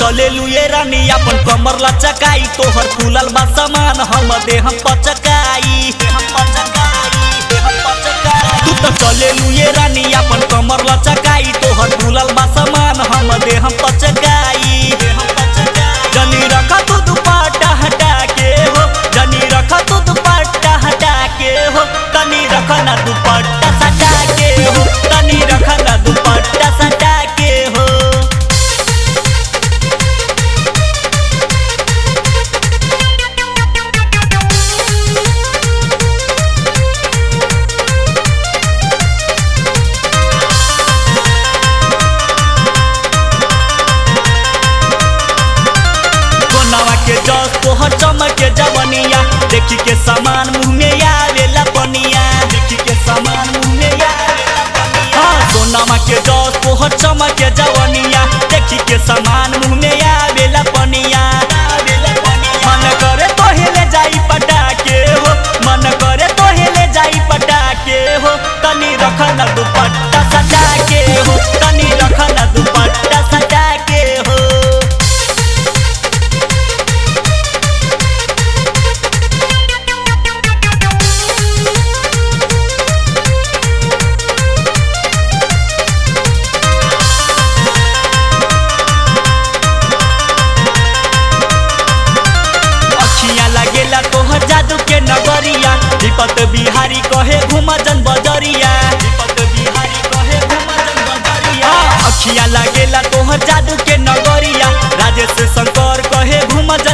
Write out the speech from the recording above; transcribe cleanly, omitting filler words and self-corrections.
चले लुए रानी अपन कमर लचकाई तोहर फूलल बा सामान हम देह पचकाई तू तो चले लुए रानी अपन कमर लचकाई तोहर फूलल बा सामान हम देह पचकाई जनी रखा तू दुपट्टा हटा के हो जनी रखा तू दुपट्टा हटा के हो तनी रखा ना दुपट्टा सटा के हो तनी रखा ना दुपट्टा सटा के हो। जस तोहर चमक के जवनिया देखी के सामान मुँह में आवेला पनिया देखी के सामान मुँह में आवेला पनिया सोनामा के जस तोहर चमक के जवनिया देखी के सामान मुँह में आवेला पनिया मन करे तोहेले जाई पटाके हो मन करे तोहेले जाई पटाके हो तनी रखना दुपट्टा सटा के हो तनी रखना दुपट्टा सटा के हो। लगेला तोहर जादू के नगरिया दीपक बिहारी कहे घुमजन बजरिया दीपक बिहारी कहे घुमजन बजरिया अखिया लगेला तोहर जादू के नगरिया राजेश शंकर कहे घुमजन